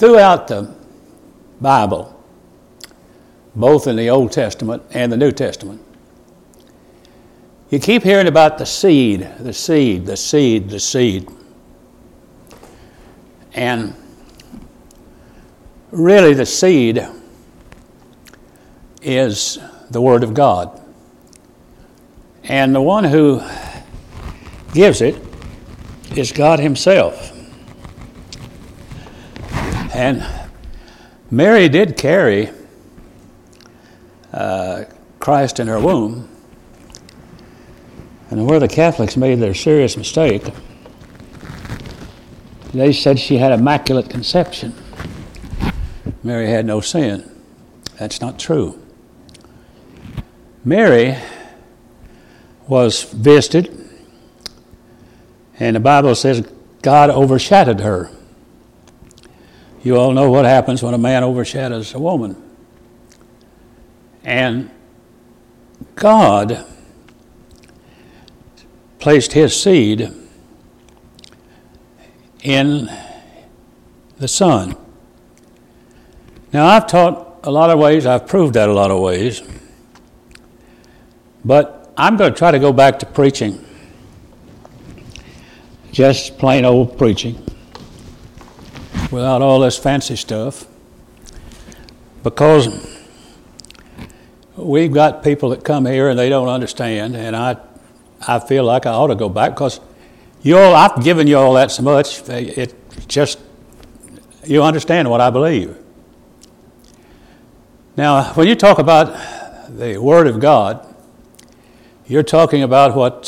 Throughout the Bible, both in the Old Testament and the New Testament, you keep hearing about the seed, the seed, the seed, the seed. And really the seed is the Word of God. And the one who gives it is God Himself. And Mary did carry Christ in her womb. And where the Catholics made their serious mistake, they said she had immaculate conception. Mary had no sin. That's not true. Mary was visited, and the Bible says God overshadowed her. You all know what happens when a man overshadows a woman. And God placed His seed in the Son. Now, I've taught a lot of ways. I've proved that a lot of ways. But I'm going to try to go back to preaching. Just plain old preaching. Without all this fancy stuff. Because we've got people that come here and they don't understand. And I feel like I ought to go back because I've given you all that so much. It just, you understand what I believe. Now, when you talk about the Word of God, you're talking about what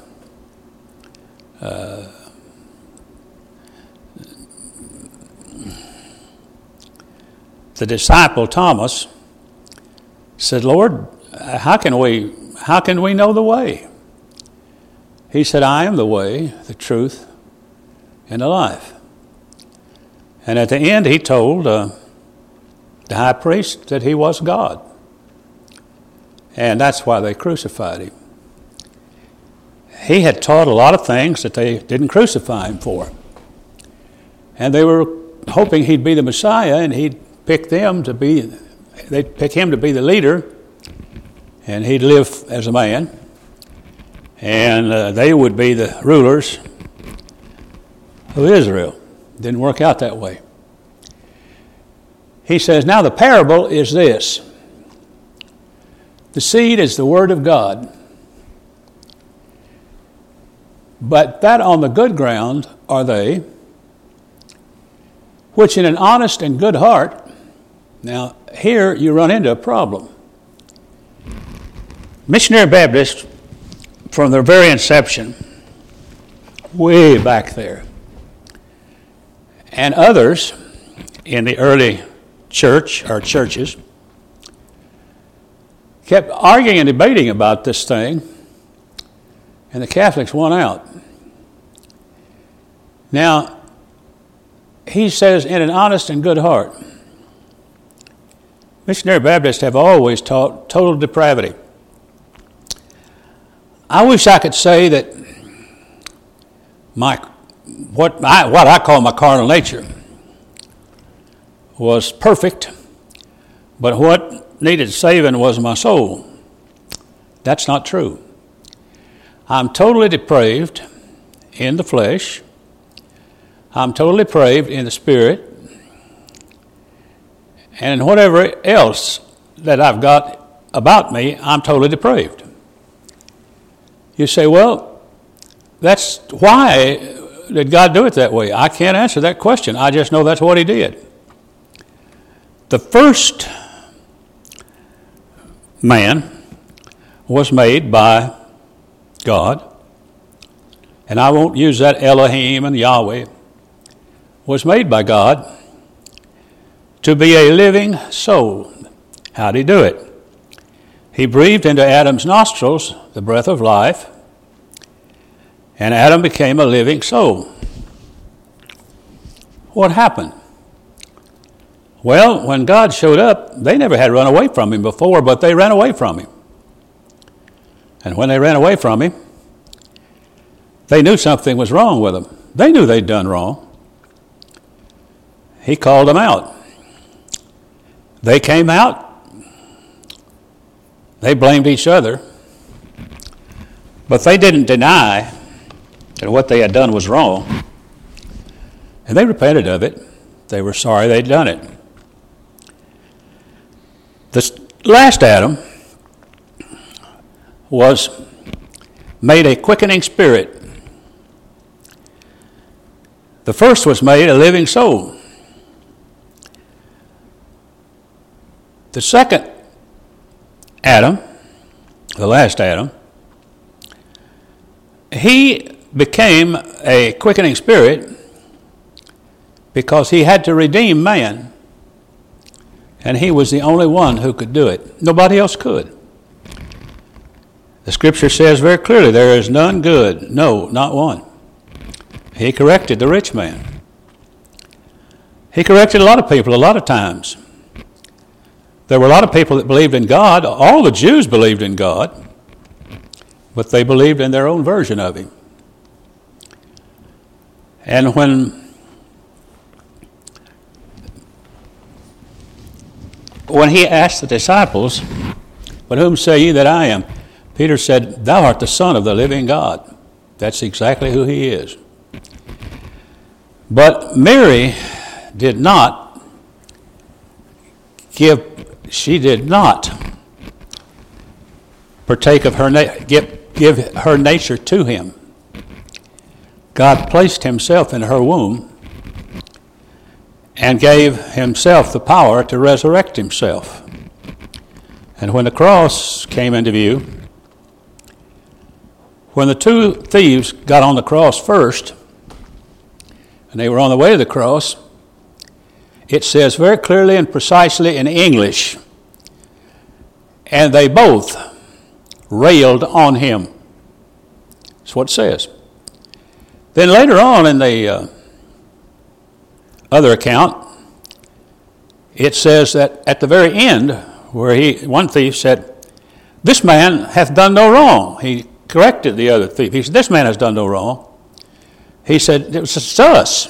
the disciple Thomas said, Lord, how can we know the way? He said, I am the way, the truth, and the life. And at the end, he told the high priest that he was God. And that's why they crucified him. He had taught a lot of things that they didn't crucify him for. And they were hoping he'd be the Messiah, and they'd pick him to be the leader, and he'd live as a man. And they would be the rulers of Israel. Didn't work out that way. He says, now the parable is this. The seed is the Word of God. But that on the good ground are they, which in an honest and good heart. Now, here you run into a problem. Missionary Baptists, from their very inception, way back there, and others in the early church or churches, kept arguing and debating about this thing, and the Catholics won out. Now, he says, in an honest and good heart. Missionary Baptists have always taught total depravity. I wish I could say that what I call my carnal nature was perfect, but what needed saving was my soul. That's not true. I'm totally depraved in the flesh. I'm totally depraved in the spirit. And in whatever else that I've got about me, I'm totally depraved. You say, well, that's why did God do it that way? I can't answer that question. I just know that's what He did. The first man was made by God, and I won't use that Elohim and Yahweh, was made by God to be a living soul. How did He do it? He breathed into Adam's nostrils the breath of life, and Adam became a living soul. What happened? Well, when God showed up, they never had run away from Him before, but they ran away from Him. And when they ran away from Him, they knew something was wrong with them. They knew they'd done wrong. He called them out. They came out. They blamed each other. But they didn't deny that what they had done was wrong. And they repented of it. They were sorry they'd done it. The last Adam was made a quickening spirit. The first was made a living soul. The second Adam, the last Adam, he became a quickening spirit because he had to redeem man. And he was the only one who could do it. Nobody else could. The scripture says very clearly, there is none good. No, not one. He corrected the rich man. He corrected a lot of people a lot of times. There were a lot of people that believed in God. All the Jews believed in God, but they believed in their own version of him. And when he asked the disciples, "But whom say ye that I am?" Peter said, "Thou art the Son of the living God." That's exactly who he is. But Mary did not partake of give her nature to him. God placed himself in her womb and gave himself the power to resurrect himself. And when the cross came into view, when the two thieves got on the cross first, and they were on the way to the cross, it says very clearly and precisely in English, and they both railed on him. That's what it says. Then later on in the other account, it says that at the very end, where one thief said, "This man hath done no wrong." He corrected the other thief. He said, "This man has done no wrong." He said, "It was us."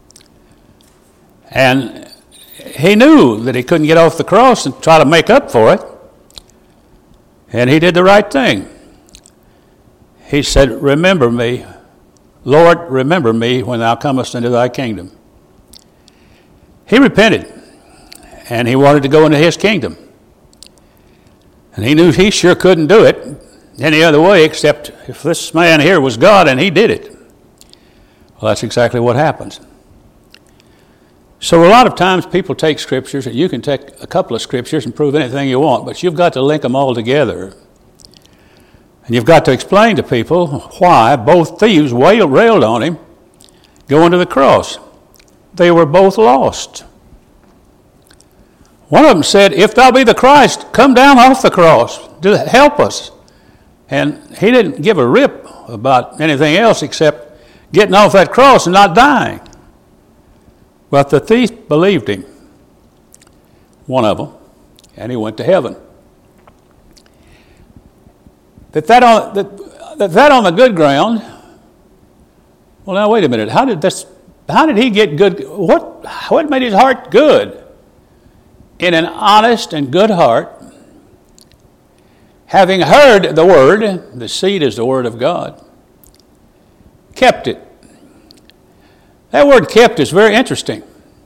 And he knew that he couldn't get off the cross and try to make up for it. And he did the right thing. He said, "Remember me, Lord, remember me when thou comest into thy kingdom." He repented, and he wanted to go into his kingdom. And he knew he sure couldn't do it any other way except if this man here was God and he did it. Well, that's exactly what happens. So a lot of times people take scriptures, and you can take a couple of scriptures and prove anything you want, but you've got to link them all together. And you've got to explain to people why both thieves railed on him going to the cross. They were both lost. One of them said, "If thou be the Christ, come down off the cross. Help us." And he didn't give a rip about anything else except getting off that cross and not dying. But the thief believed him, one of them, and he went to heaven. That on the good ground. Well, now wait a minute. How did he get good? What made his heart good? In an honest and good heart, having heard the word, the seed is the word of God, kept it. That word "kept" is very interesting.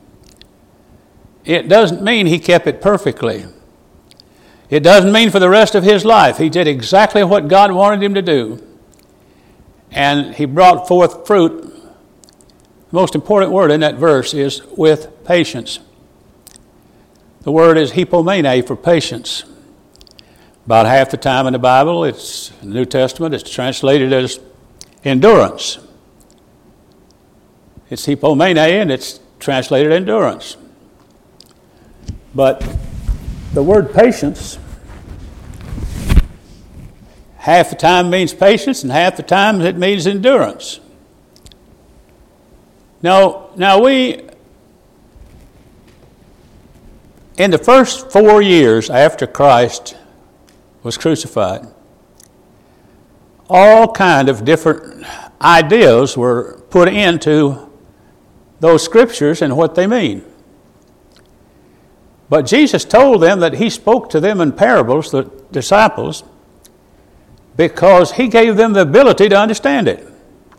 It doesn't mean he kept it perfectly. It doesn't mean for the rest of his life. He did exactly what God wanted him to do. And he brought forth fruit. The most important word in that verse is with patience. The word is hypomene for patience. About half the time in the Bible, in the New Testament, it's translated as endurance. It's hypomene and it's translated endurance. But the word patience, half the time means patience and half the time it means endurance. Now we, in the first 4 years after Christ was crucified, all kind of different ideas were put into those scriptures and what they mean. But Jesus told them that he spoke to them in parables, the disciples, because he gave them the ability to understand it.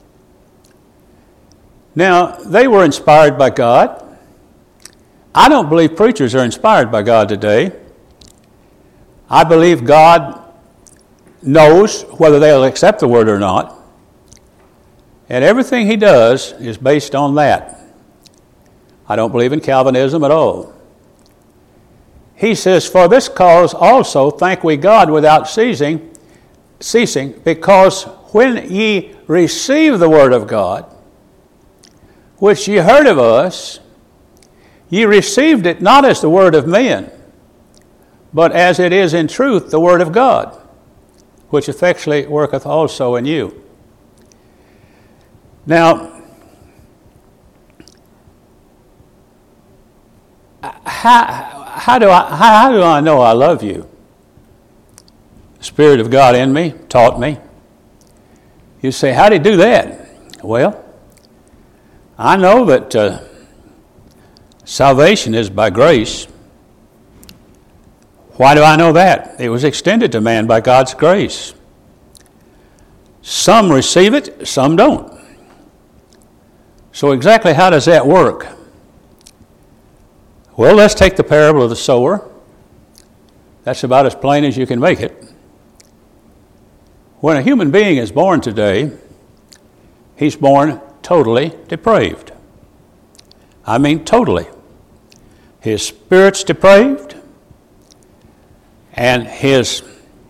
Now, they were inspired by God. I don't believe preachers are inspired by God today. I believe God knows whether they'll accept the word or not. And everything he does is based on that. I don't believe in Calvinism at all. He says, "For this cause also thank we God without ceasing, because when ye receive the word of God, which ye heard of us, ye received it not as the word of men, but as it is in truth the word of God, which effectually worketh also in you." Now, how do I know I love you? The Spirit of God in me taught me. You say, how did he do that? Well, I know that salvation is by grace. Why do I know that? It was extended to man by God's grace. Some receive it, some don't. So exactly how does that work? Well, let's take the parable of the sower. That's about as plain as you can make it. When a human being is born today, he's born totally depraved. I mean totally. His spirit's depraved, and his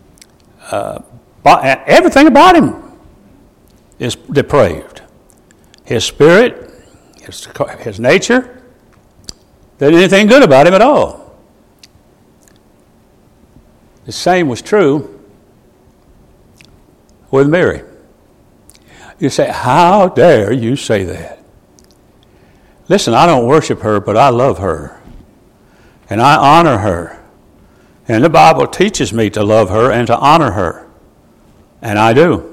everything about him is depraved. His spirit, his nature, there isn't anything good about him at all. The same was true with Mary. You say, how dare you say that? Listen, I don't worship her, but I love her. And I honor her. And the Bible teaches me to love her and to honor her. And I do.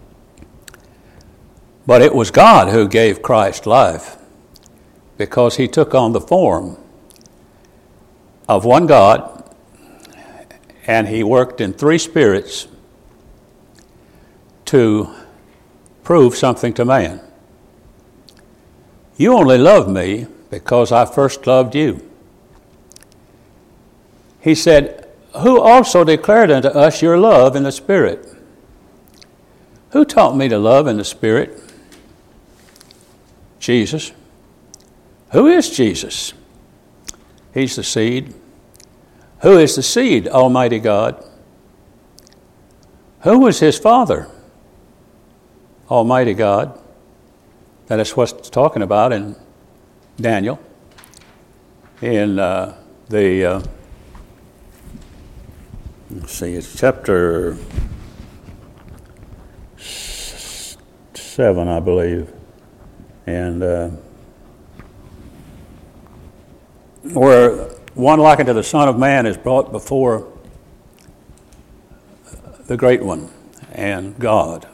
But it was God who gave Christ life, because he took on the form of one God, and he worked in three spirits to prove something to man. You only love me because I first loved you. He said, who also declared unto us your love in the Spirit? Who taught me to love in the Spirit? Jesus. Who is Jesus? He's the seed. Who is the seed? Almighty God. Who was his father? Almighty God. That is what's it's talking about in Daniel. In let's see, it's chapter 7, I believe. And where one likened to the Son of Man is brought before the Great One and God,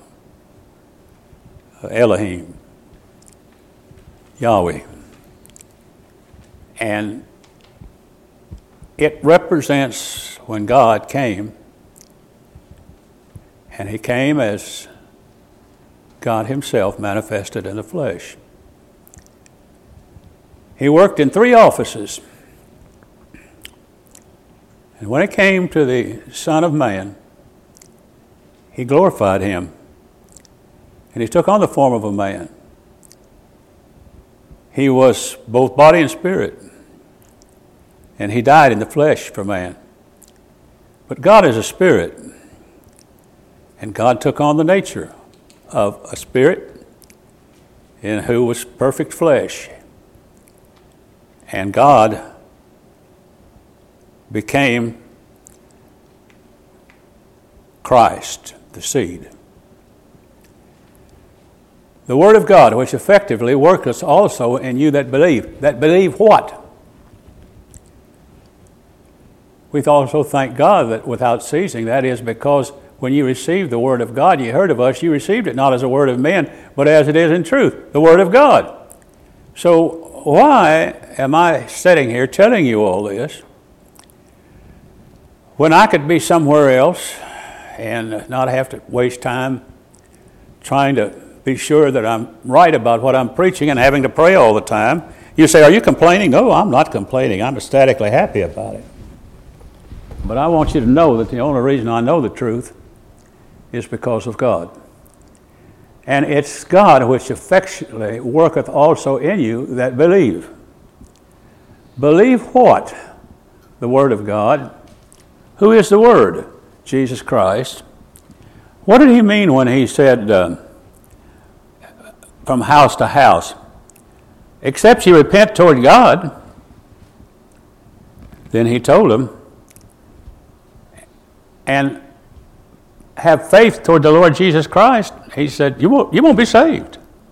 Elohim, Yahweh. And it represents when God came, and he came as God himself manifested in the flesh. He worked in three offices. And when it came to the Son of Man, he glorified him. And he took on the form of a man. He was both body and spirit. And he died in the flesh for man. But God is a spirit. And God took on the nature of a spirit in who was perfect flesh. And God became Christ, the seed. The Word of God, which effectively worketh also in you that believe. That believe what? We also thank God that without ceasing, that is because when you received the Word of God, you heard of us, you received it not as a word of men, but as it is in truth, the Word of God. So why am I sitting here telling you all this when I could be somewhere else and not have to waste time trying to be sure that I'm right about what I'm preaching and having to pray all the time. You say, are you complaining? No, I'm not complaining. I'm ecstatically happy about it. But I want you to know that the only reason I know the truth is because of God. And it's God which effectually worketh also in you that believe. Believe what? The Word of God. Who is the Word? Jesus Christ. What did he mean when he said, from house to house? Except you repent toward God. Then he told them, and have faith toward the Lord Jesus Christ. He said, you won't be saved.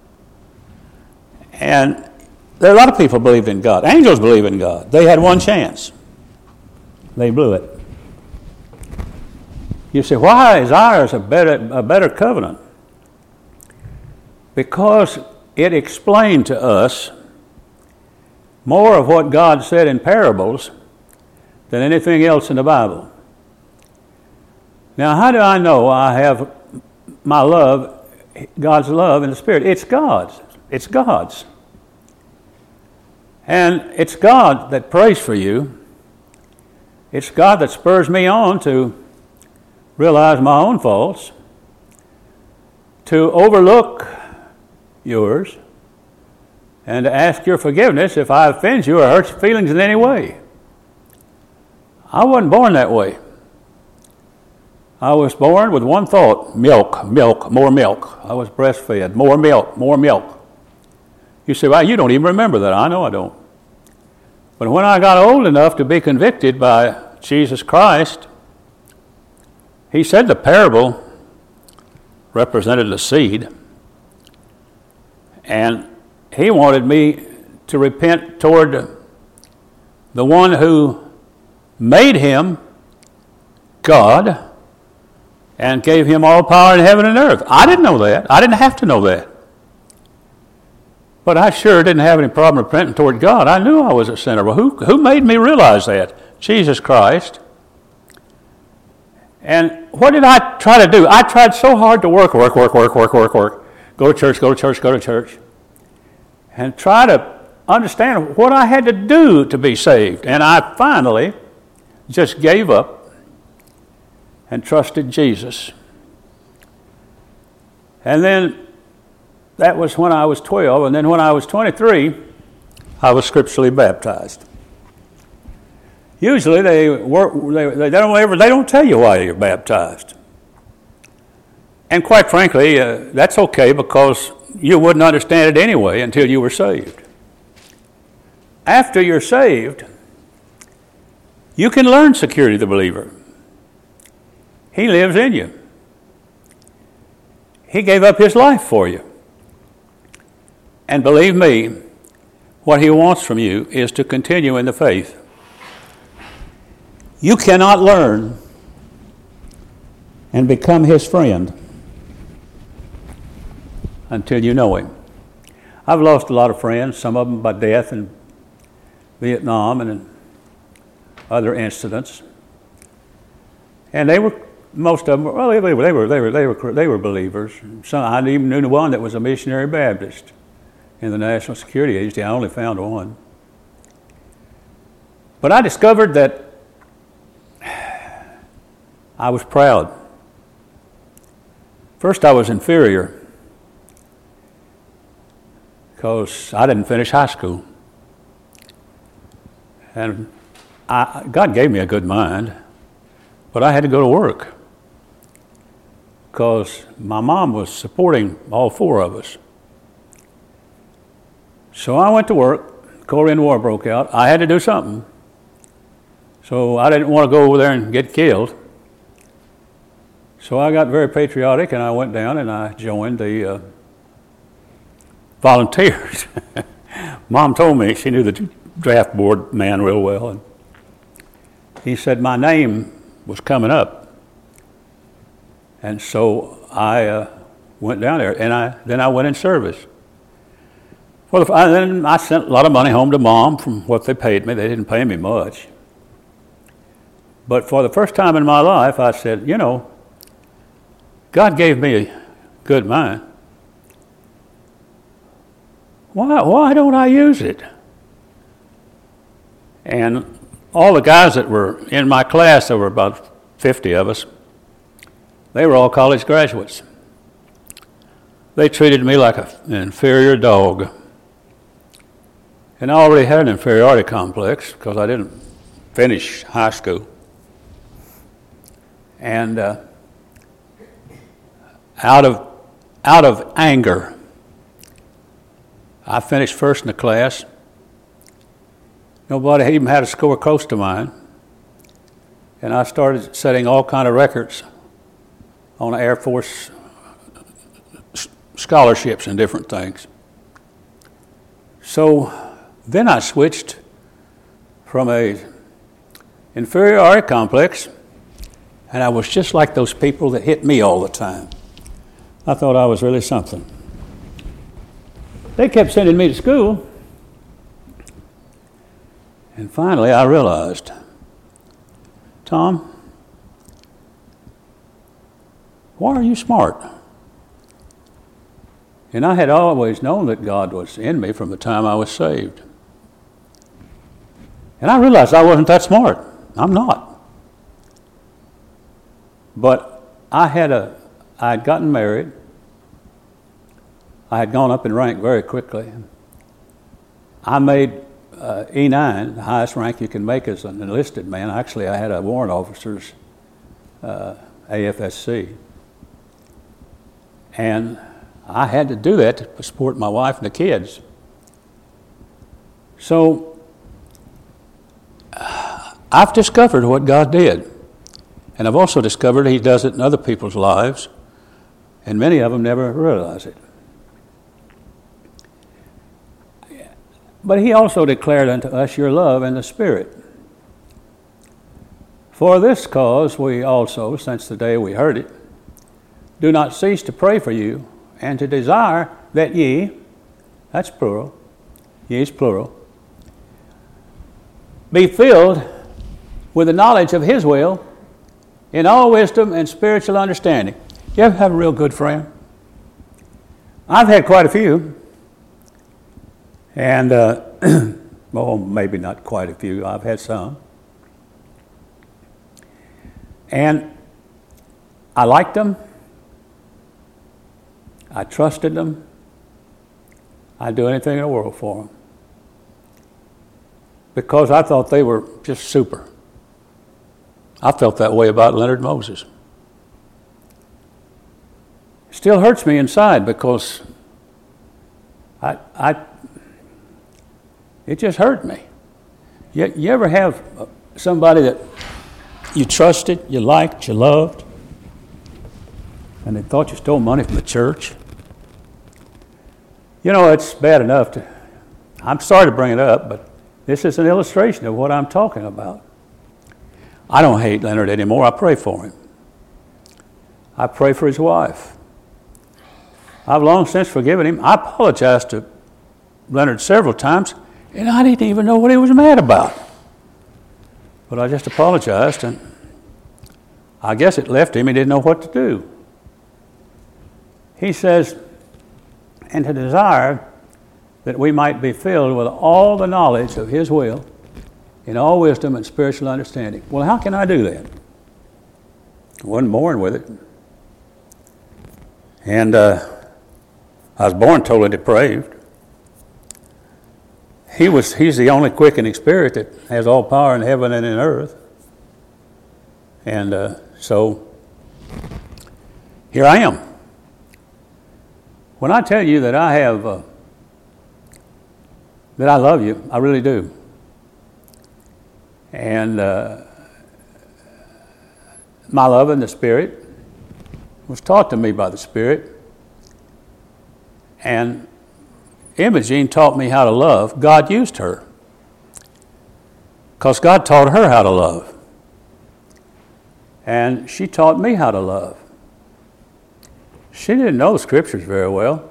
And there are a lot of people believe in God. Angels believe in God. They had one chance. They blew it. You say, why is ours a better covenant? Because it explained to us more of what God said in parables than anything else in the Bible. Now, how do I know I have my love, God's love in the Spirit? It's God's. It's God's. And it's God that prays for you. It's God that spurs me on to realize my own faults, to overlook yours, and to ask your forgiveness if I offend you or hurt your feelings in any way. I wasn't born that way. I was born with one thought: milk, more milk. I was breastfed, more milk. You say, well, you don't even remember that. I know I don't. But when I got old enough to be convicted by Jesus Christ, he said the parable represented the seed, and he wanted me to repent toward the one who made him God and gave him all power in heaven and earth. I didn't know that. I didn't have to know that. But I sure didn't have any problem repenting toward God. I knew I was a sinner. Well, who made me realize that? Jesus Christ. And what did I try to do? I tried so hard to work. Go to church. And try to understand what I had to do to be saved. And I finally just gave up and trusted Jesus. And then that was when I was 12, and then when I was 23, I was scripturally baptized. Usually they don't tell you why you're baptized. And quite frankly, that's okay, because you wouldn't understand it anyway until you were saved. After you're saved, you can learn security of the believer. He lives in you. He gave up his life for you. And believe me, what he wants from you is to continue in the faith. You cannot learn and become his friend until you know him. I've lost a lot of friends, some of them by death in Vietnam and in other incidents. And most of them, well, they were believers. Some, I even knew one that was a missionary Baptist in the National Security Agency. I only found one. But I discovered that I was proud. First, I was inferior because I didn't finish high school. And God gave me a good mind, but I had to go to work because my mom was supporting all four of us. So I went to work. Korean War broke out. I had to do something. So I didn't want to go over there and get killed. So I got very patriotic, and I went down and I joined the volunteers. Mom told me, she knew the draft board man real well, and he said my name was coming up. And so I went down there, and then I went in service. Well, then I sent a lot of money home to Mom from what they paid me. They didn't pay me much. But for the first time in my life, I said, you know, God gave me a good mind. Why don't I use it? And all the guys that were in my class, there were about 50 of us, they were all college graduates. They treated me like an inferior dog. And I already had an inferiority complex because I didn't finish high school. And out of anger, I finished first in the class. Nobody even had a score close to mine. And I started setting all kind of records on Air Force scholarships and different things. So then I switched from a inferiority complex, and I was just like those people that hit me all the time. I thought I was really something. They kept sending me to school, and finally I realized, Tom, why are you smart? And I had always known that God was in me from the time I was saved. And I realized I wasn't that smart. I'm not. But I had gotten married. I had gone up in rank very quickly. I made E9, the highest rank you can make as an enlisted man. Actually, I had a warrant officer's AFSC. And I had to do that to support my wife and the kids. So I've discovered what God did. And I've also discovered He does it in other people's lives, and many of them never realize it. But He also declared unto us your love in the Spirit. For this cause we also, since the day we heard it, do not cease to pray for you, and to desire that ye, that's plural, ye is plural, be filled with the knowledge of His will in all wisdom and spiritual understanding. You ever have a real good friend? I've had quite a few. And, well, maybe not quite a few. I've had some. And I liked them. I trusted them. I'd do anything in the world for them. Because I thought they were just super. I felt that way about Leonard Moses. It still hurts me inside because it just hurt me. You ever have somebody that you trusted, you liked, you loved, and they thought you stole money from the church? You know, it's bad enough to, I'm sorry to bring it up, but this is an illustration of what I'm talking about. I don't hate Leonard anymore. I pray for him. I pray for his wife. I've long since forgiven him. I apologized to Leonard several times, and I didn't even know what he was mad about. But I just apologized, and I guess it left him. He didn't know what to do. He says, and to desire that we might be filled with all the knowledge of His will in all wisdom and spiritual understanding. Well, how can I do that? I wasn't born with it. And I was born totally depraved. He's the only quickening spirit that has all power in heaven and in earth. And so here I am. When I tell you that I have, that I love you, I really do. And my love in the Spirit was taught to me by the Spirit. And Imogene taught me how to love. God used her. Because God taught her how to love. And she taught me how to love. She didn't know the Scriptures very well.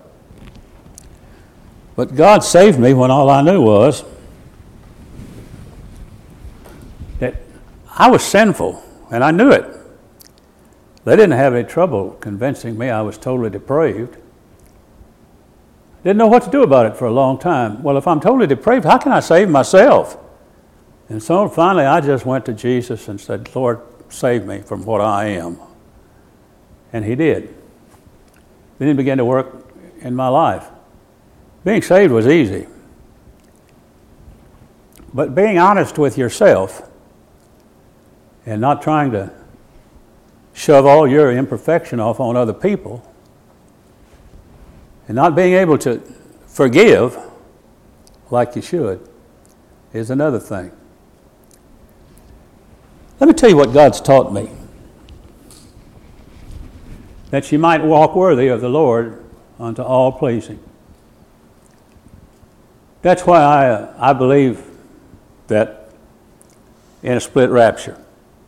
But God saved me when all I knew was that I was sinful, and I knew it. They didn't have any trouble convincing me I was totally depraved. Didn't know what to do about it for a long time. Well, if I'm totally depraved, how can I save myself? And so finally I just went to Jesus and said, Lord, save me from what I am. And he did. Then he began to work in my life. Being saved was easy. But being honest with yourself and not trying to shove all your imperfection off on other people and not being able to forgive like you should is another thing. Let me tell you what God's taught me. That you might walk worthy of the Lord unto all pleasing. That's why I believe that in a split rapture.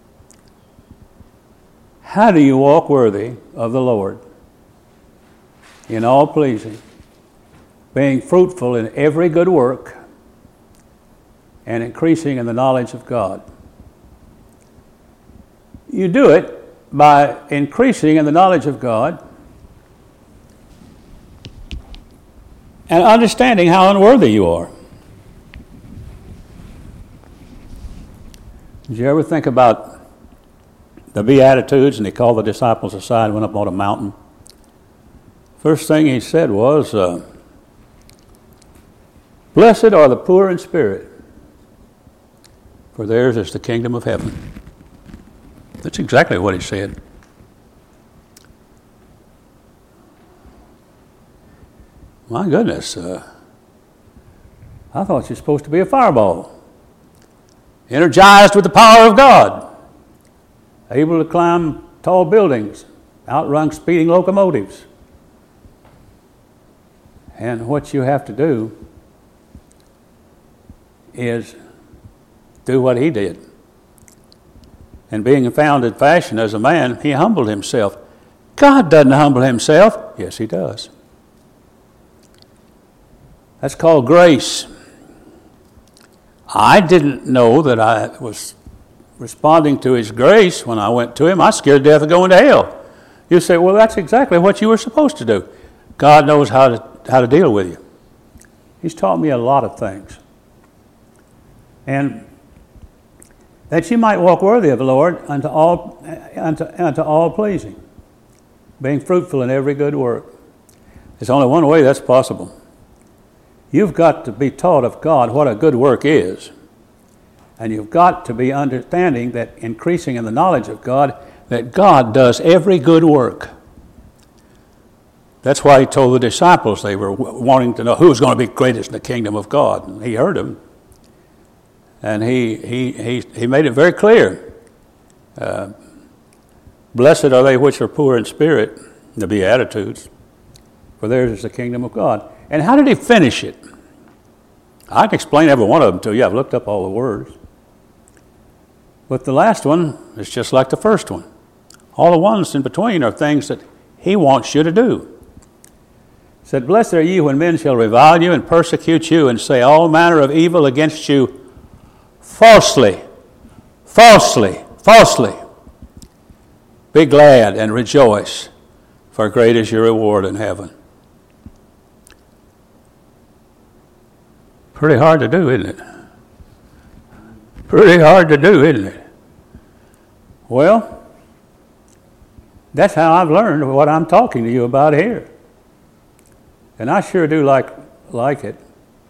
How do you walk worthy of the Lord? In all pleasing, being fruitful in every good work, and increasing in the knowledge of God. You do it by increasing in the knowledge of God and understanding how unworthy you are. Did you ever think about the Beatitudes, and he called the disciples aside and went up on a mountain? First thing he said was, blessed are the poor in spirit, for theirs is the kingdom of heaven. That's exactly what he said. My goodness, I thought you're supposed to be a fireball. Energized with the power of God. Able to climb tall buildings, outrun speeding locomotives. And what you have to do is do what he did. And being found in fashion as a man, he humbled himself. God doesn't humble himself. Yes, he does. That's called grace. I didn't know that I was responding to his grace when I went to him. I was scared to death of going to hell. You say, well, that's exactly what you were supposed to do. God knows how to deal with you. He's taught me a lot of things. And that you might walk worthy of the Lord unto all pleasing, being fruitful in every good work. There's only one way that's possible. You've got to be taught of God what a good work is. And you've got to be understanding that increasing in the knowledge of God, that God does every good work. That's why he told the disciples they were wanting to know who was going to be greatest in the kingdom of God. And he heard them. And he made it very clear. Blessed are they which are poor in spirit, the Beatitudes, for theirs is the kingdom of God. And how did he finish it? I can explain every one of them to you. I've looked up all the words. But the last one is just like the first one. All the ones in between are things that he wants you to do. He said, blessed are ye when men shall revile you and persecute you and say all manner of evil against you falsely. Be glad and rejoice, for great is your reward in heaven. Pretty hard to do, isn't it? Pretty hard to do, isn't it? Well, that's how I've learned what I'm talking to you about here. And I sure do like it.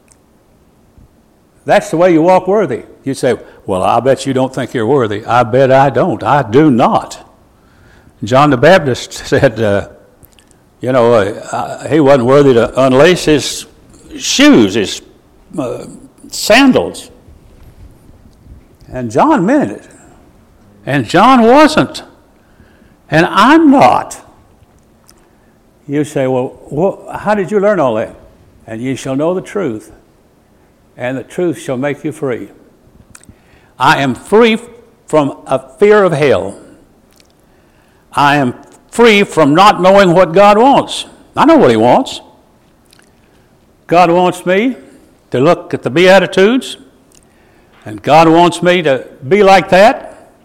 That's the way you walk worthy. You say, well, I bet you don't think you're worthy. I bet I don't. I do not. John the Baptist said, he wasn't worthy to unlace his shoes, his sandals. And John meant it. And John wasn't. And I'm not. You say, well, how did you learn all that? And ye shall know the truth, and the truth shall make you free. I am free from a fear of hell. I am free from not knowing what God wants. I know what he wants. God wants me to look at the Beatitudes, and God wants me to be like that.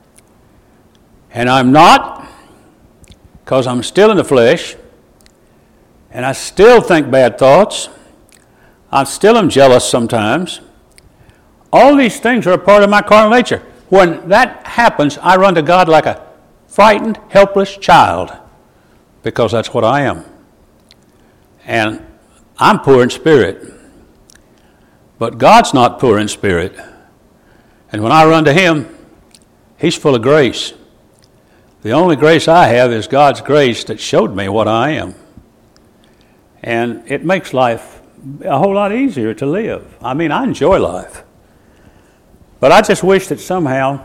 And I'm not, because I'm still in the flesh, and I still think bad thoughts. I still am jealous sometimes. All these things are a part of my carnal nature. When that happens, I run to God like a frightened, helpless child, because that's what I am. And I'm poor in spirit. But God's not poor in spirit. And when I run to Him, He's full of grace. The only grace I have is God's grace that showed me what I am. And it makes life a whole lot easier to live. I mean, I enjoy life. But I just wish that somehow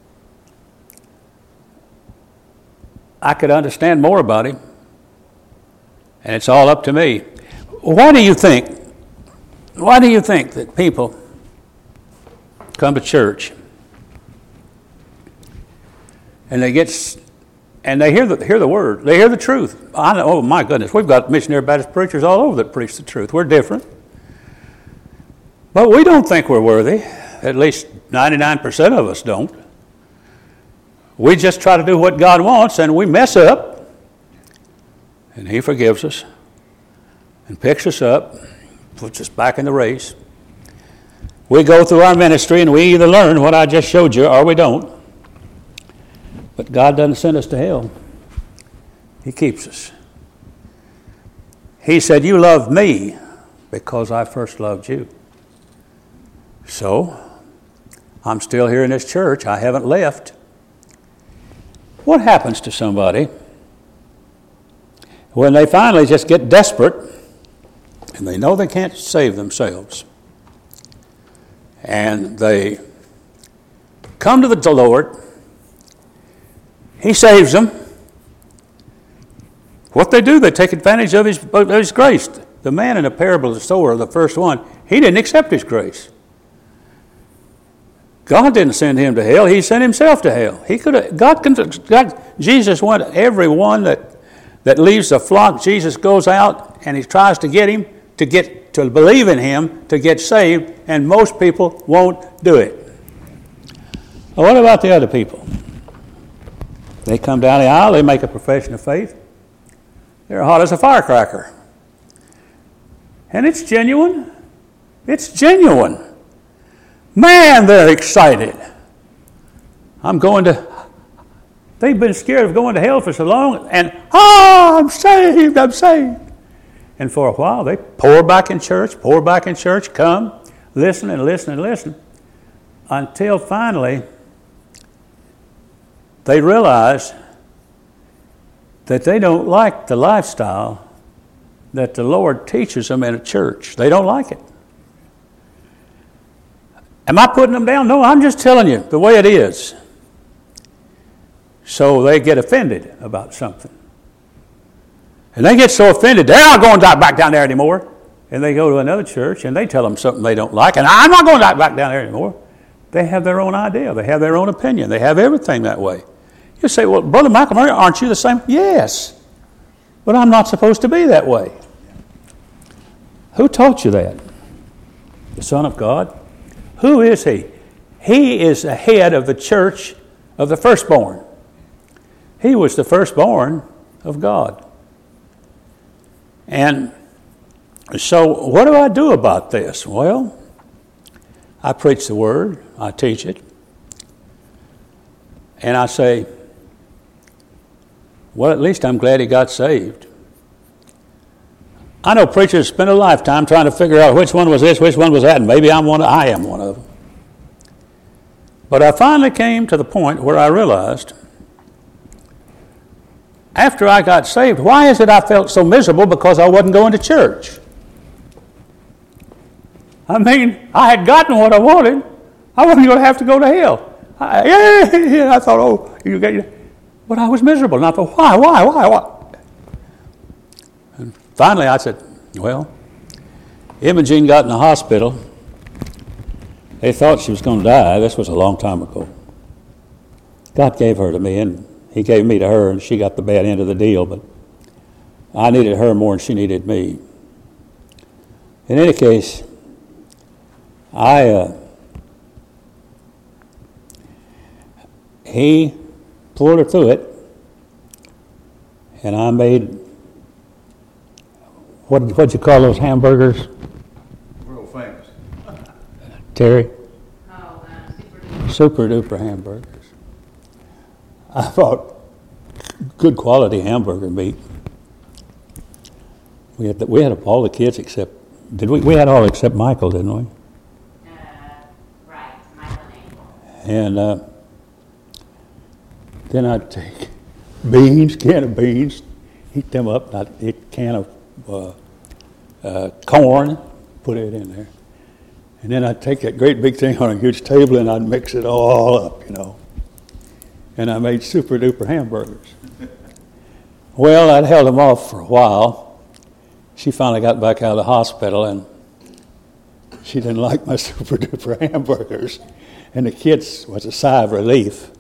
I could understand more about Him. And it's all up to me. Why do you think that people come to church and they hear the word, they hear the truth? I know, oh my goodness, we've got missionary Baptist preachers all over that preach the truth. We're different. But we don't think we're worthy. At least 99% of us don't. We just try to do what God wants, and we mess up. And He forgives us and picks us up, puts us back in the race. We go through our ministry, and we either learn what I just showed you or we don't. But God doesn't send us to hell. He keeps us. He said, you love me because I first loved you. So, I'm still here in this church. I haven't left. What happens to somebody when they finally just get desperate and they know they can't save themselves, and they come to the Lord? He saves them. What they do, they take advantage of His grace. The man in the parable of the sower, the first one, he didn't accept His grace. God didn't send him to hell. He sent Himself to hell. Jesus went, everyone that leaves the flock, Jesus goes out and He tries to get him to believe in Him, to get saved, and most people won't do it. Well, what about the other people? They come down the aisle, they make a profession of faith. They're hot as a firecracker. And it's genuine. It's genuine. Man, they're excited. They've been scared of going to hell for so long, and, I'm saved. And for a while, they pour back in church, come, listen and listen and listen, until finally they realize that they don't like the lifestyle that the Lord teaches them in a church. They don't like it. Am I putting them down? No, I'm just telling you the way it is. So they get offended about something. And they get so offended, they're not going back down there anymore. And they go to another church and they tell them something they don't like, and I'm not going back down there anymore. They have their own idea. They have their own opinion. They have everything that way. You say, well, Brother McElmurray, aren't you the same? Yes. But I'm not supposed to be that way. Who taught you that? The Son of God? Who is He? He is the head of the church of the firstborn. He was the firstborn of God. And so what do I do about this? Well, I preach the Word. I teach it. And I say, well, at least I'm glad he got saved. I know preachers spend a lifetime trying to figure out which one was this, which one was that, and maybe I am one of them. But I finally came to the point where I realized, after I got saved, why is it I felt so miserable? Because I wasn't going to church. I mean, I had gotten what I wanted. I wasn't going to have to go to hell. I thought, oh, you got you. But I was miserable, and I thought, why? And finally, I said, well, Imogene got in the hospital. They thought she was going to die. This was a long time ago. God gave her to me, and he gave me to her, and she got the bad end of the deal, but I needed her more than she needed me. In any case, he pulled her through it, and I made, what'd you call those hamburgers? World famous. Terry? Oh, Super duper hamburgers. I bought good quality hamburger meat. We had all the kids except, we had all except Michael, didn't we? Right, Michael and Abel. And then I'd take can of beans, heat them up, and I'd eat a can of corn, put it in there. And then I'd take that great big thing on a huge table and I'd mix it all up, And I made super duper hamburgers. Well, I'd held them off for a while. She finally got back out of the hospital and she didn't like my super duper hamburgers. And the kids was a sigh of relief.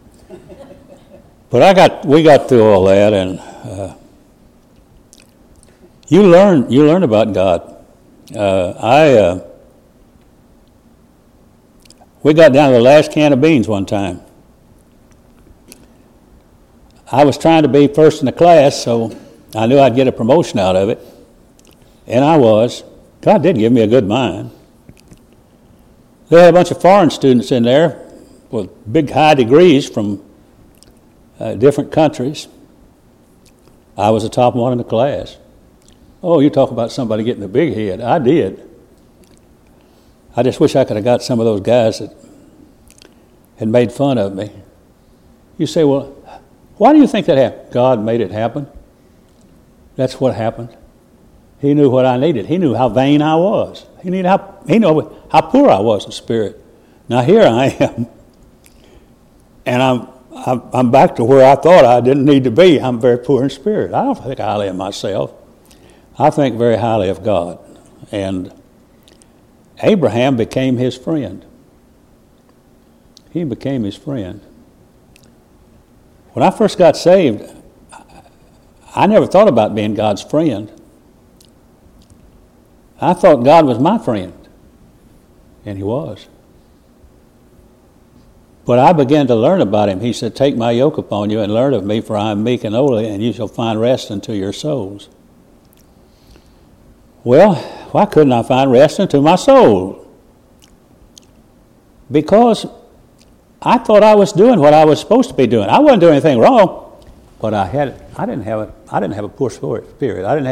But we got through all that, and you learn about God. We got down to the last can of beans one time. I was trying to be first in the class, so I knew I'd get a promotion out of it. And I was. God did give me a good mind. They had a bunch of foreign students in there with big high degrees from different countries. I was the top one in the class. Oh, you talk about somebody getting a big head. I did. I just wish I could have got some of those guys that had made fun of me. You say, well, why do you think that happened? God made it happen. That's what happened. He knew what I needed. He knew how vain I was. He knew how poor I was in spirit. Now here I am, and I'm back to where I thought I didn't need to be. I'm very poor in spirit. I don't think highly of myself. I think very highly of God. And Abraham became his friend. He became his friend. When I first got saved, I never thought about being God's friend. I thought God was my friend, and he was. But I began to learn about him. He said, take my yoke upon you and learn of me, for I am meek and lowly, and you shall find rest unto your souls. Well, why couldn't I find rest unto my soul? Because I thought I was doing what I was supposed to be doing. I wasn't doing anything wrong, but I didn't have a poor spirit. I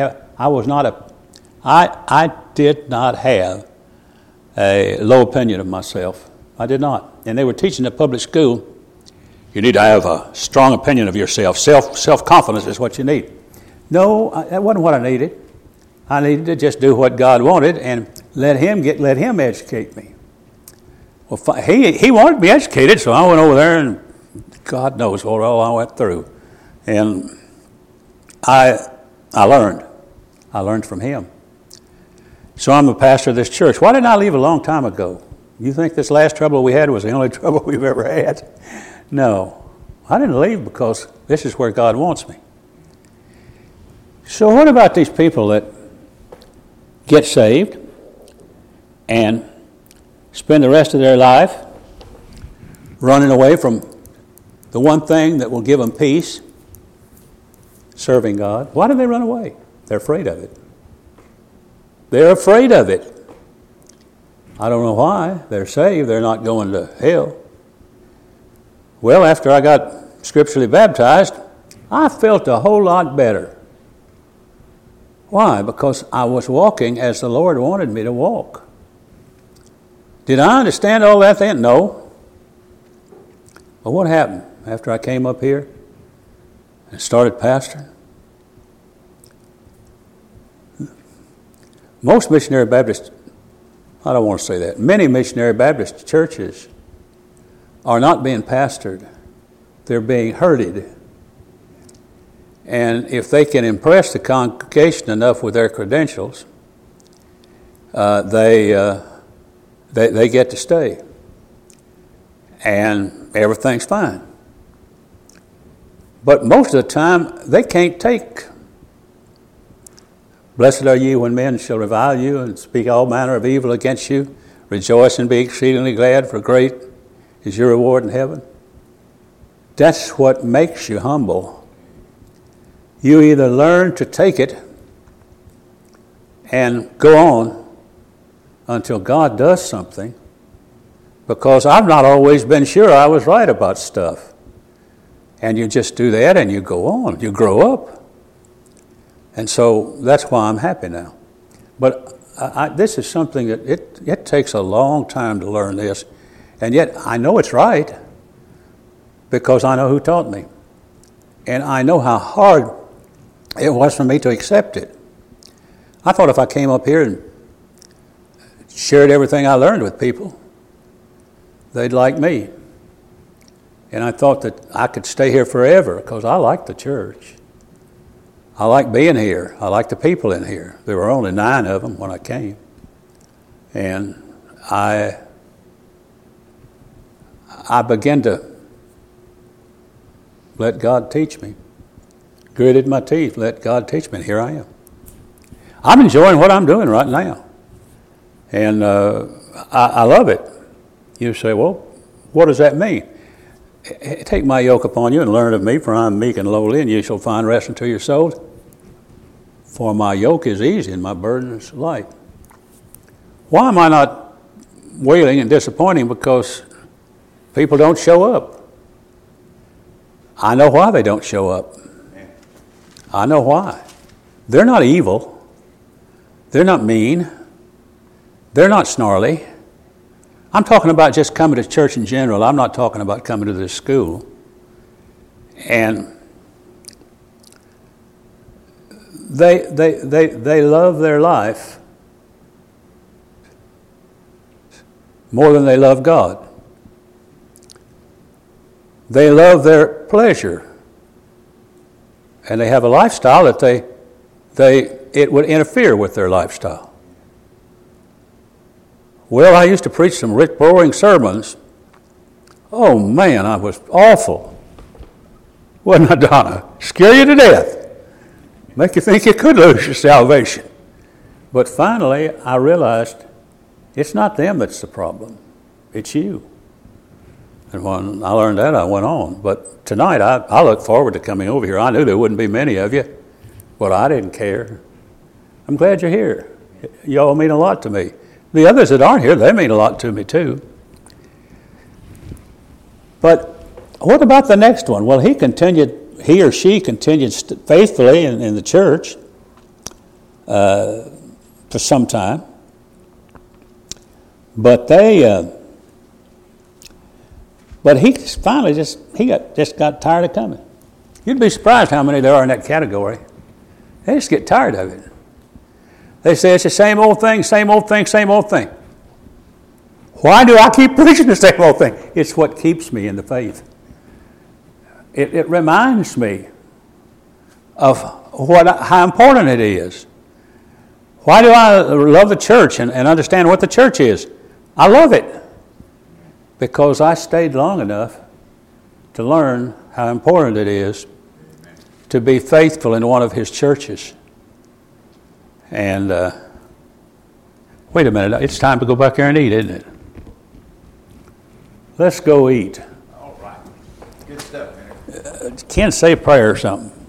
did not have a low opinion of myself. I did not. And they were teaching at public school, you need to have a strong opinion of yourself. Self-confidence is what you need. No, that wasn't what I needed. I needed to just do what God wanted and let Him educate me. Well, He wanted me educated, so I went over there, and God knows what all I went through. And I learned. I learned from Him. So I'm the pastor of this church. Why didn't I leave a long time ago? You think this last trouble we had was the only trouble we've ever had? No. I didn't leave because this is where God wants me. So what about these people that get saved and spend the rest of their life running away from the one thing that will give them peace, serving God? Why do they run away? They're afraid of it. They're afraid of it. I don't know why. They're saved. They're not going to hell. Well, after I got scripturally baptized, I felt a whole lot better. Why? Because I was walking as the Lord wanted me to walk. Did I understand all that then? No. But what happened after I came up here and started pastoring? Most missionary Baptists, I don't want to say that, many missionary Baptist churches are not being pastored. They're being herded. And if they can impress the congregation enough with their credentials, they get to stay. And everything's fine. But most of the time, they can't take. Blessed are ye when men shall revile you and speak all manner of evil against you. Rejoice and be exceedingly glad, for great is your reward in heaven. That's what makes you humble. You either learn to take it and go on until God does something, because I've not always been sure I was right about stuff. And you just do that and you go on. You grow up. And so that's why I'm happy now. But this is something that it takes a long time to learn this. And yet I know it's right because I know who taught me. And I know how hard it was for me to accept it. I thought if I came up here and shared everything I learned with people, they'd like me. And I thought that I could stay here forever because I like the church. I like being here. I like the people in here. There were only 9 of them when I came. And I began to let God teach me. Gritted my teeth, let God teach me, and here I am. I'm enjoying what I'm doing right now. And I love it. You say, well, what does that mean? Take my yoke upon you and learn of me, for I am meek and lowly, and you shall find rest unto your souls. For my yoke is easy and my burden is light. Why am I not wailing and disappointing? Because people don't show up. I know why they don't show up. I know why. They're not evil. They're not mean. They're not snarly. I'm talking about just coming to church in general. I'm not talking about coming to this school. And they love their life more than they love God. They love their pleasure. And they have a lifestyle that it would interfere with their lifestyle. Well, I used to preach some rip-roaring sermons. Oh, man, I was awful. Wasn't I, Donna? Scare you to death. Make you think you could lose your salvation. But finally, I realized it's not them that's the problem. It's you. And when I learned that, I went on. But tonight, I look forward to coming over here. I knew there wouldn't be many of you, but I didn't care. I'm glad you're here. You all mean a lot to me. The others that aren't here, they mean a lot to me too. But what about the next one? Well, he or she continued faithfully in the church for some time. But he finally just got tired of coming. You'd be surprised how many there are in that category. They just get tired of it. They say it's the same old thing, same old thing, same old thing. Why do I keep preaching the same old thing? It's what keeps me in the faith. It reminds me of how important it is. Why do I love the church and understand what the church is? I love it because I stayed long enough to learn how important it is to be faithful in one of his churches. And wait a minute, it's time to go back there and eat, isn't it? Let's go eat. All right. Good stuff, man. Ken, say a prayer or something.